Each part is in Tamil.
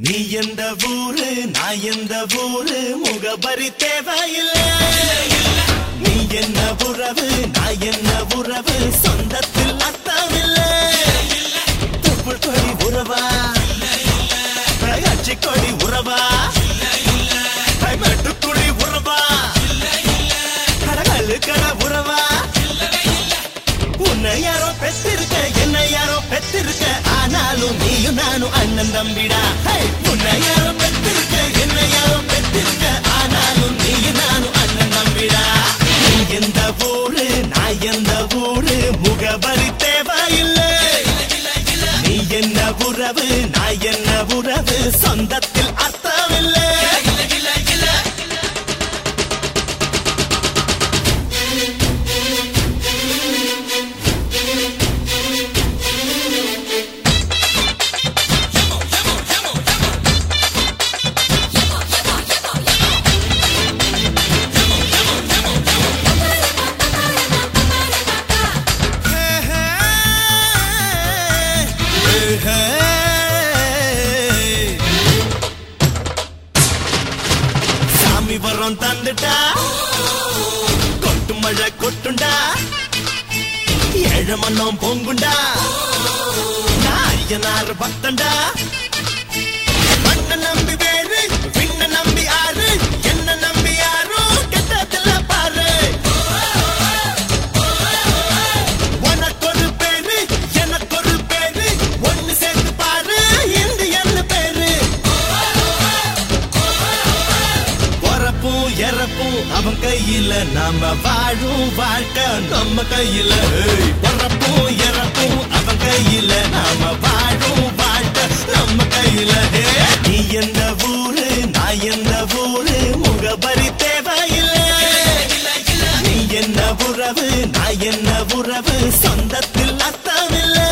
நீ எந்த ஊரு நான் எந்த ஊரு முகபரி தேவையில்லை. நீ என்ன உறவு நான் என்ன உறவு சொந்தத்தில் அர்த்தமில்லை. தொப்புள் கொடி உறவா அச்சி கொடி உறவா மெட்டுக்குடி உறவா கடகல்லு கட உறவா. உன்னை யாரோ பெற்றிருக்க என்ன யாரோ பெற்றிருக்க ஆனாலும் நீயும் நானும் அண்ணன் தம்பிடா. உன்னை யாரோ பெற்றிருக்க என்ன யாரோ பெற்றிருக்க ஆனாலும் நீயும் நானும் அண்ணன் தம்பிடா. நீ எந்த ஊரு நான் எந்த ஊரு முகபரி தேவையில்லை. நீ என்ன உறவு நான் என்ன உறவு சொந்தத்தில் அர்த்தமில்லை. சாமி வரம் தந்துட்டா கொட்டு மழை கொட்டுண்டா ஏழு மண்ணம் பொங்குண்டா நாயனார் பக்தண்டா. மண்ண நம்பி வேறு விண்ண நம்பி ஆறு என்ன நம்பி யாரும் கெட்டதில்ல பாரு. உனக்கு ஒரு பேரு எனக்கு ஒரு பேரு ஒன்னு சேர்த்து பாரு என்று என்ன பேரு. பொறப்பும் இறப்பும் அவன் கையில நாம வாழும் வாழ்க்கை நம்ம கையில. பொறப்பும் இறப்பும் அவன் கையில நாம வாழும் வாழ்க்கை நம்ம கையில. நீ எந்த ஊரு நான் எந்த ஊரு முகபரி தேவையில்லை. நீ என்ன உறவு நான் என்ன உறவு சொந்தத்தில் அர்த்தமில்லை.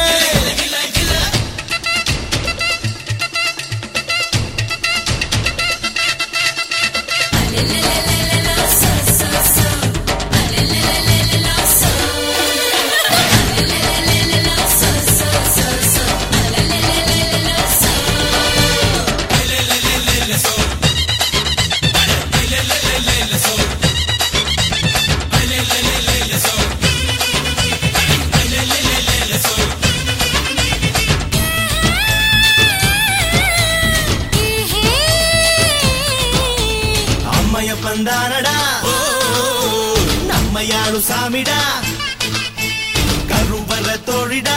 பந்தானடா நம்ம யாரும் சாமிடா கருவற தோழிடா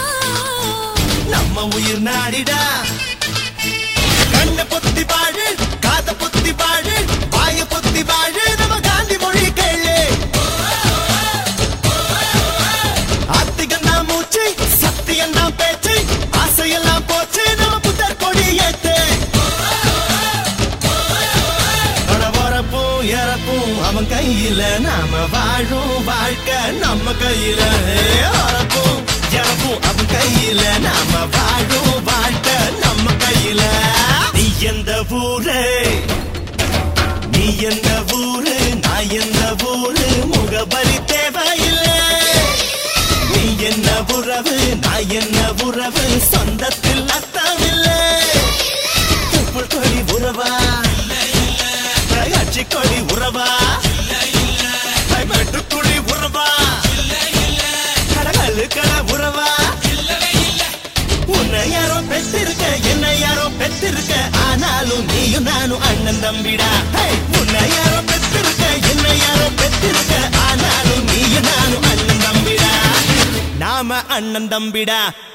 நம்ம உயிர் நாடிடா. கண்ண பொத்தி பாடு காத பொத்தி பாடு வாய பொத்தி பாடு நம்ம காந்தி மொழி கேளு. ஆத்திகந்தா மூச்சு சத்தியந்தா பேச்சு ஆசையெல்லாம் போச்சு நம்ம புத்தர் கொடி ஏத்து. இறப்பும் அவன் கையில நாம வாழும் வாழ்க்கை நம்ம கையில. இறப்பும் இறப்பும் அவன் கையில நாம வாழும் வாழ்க்கை நம்ம கையில. நீ எந்த ஊரு நீ எந்த ஊரு நான் எந்த ஊரு முகபரி தேவையில்லை. நீ என்ன உறவு நான் என்ன உறவு சொந்தத்தில் அர்த்தமில்லை. தொப்புள் கொடி உறவா அச்சி கொடி உறவா மெட்டுக்குடி உறவா கடகல்லு கட உறவா. உன்னை யாரோ பெற்றிருக்க என்ன யாரோ பெற்றிருக்க ஆனாலும் நீயும் நானும் அண்ணன் தம்பிடா. உன்னை யாரோ பெற்றிருக்க என்ன யாரோ பெற்றிருக்க ஆனாலும் நீயும் நானும் அண்ணன் தம்பிடா. நாம அண்ணன் தம்பிடா.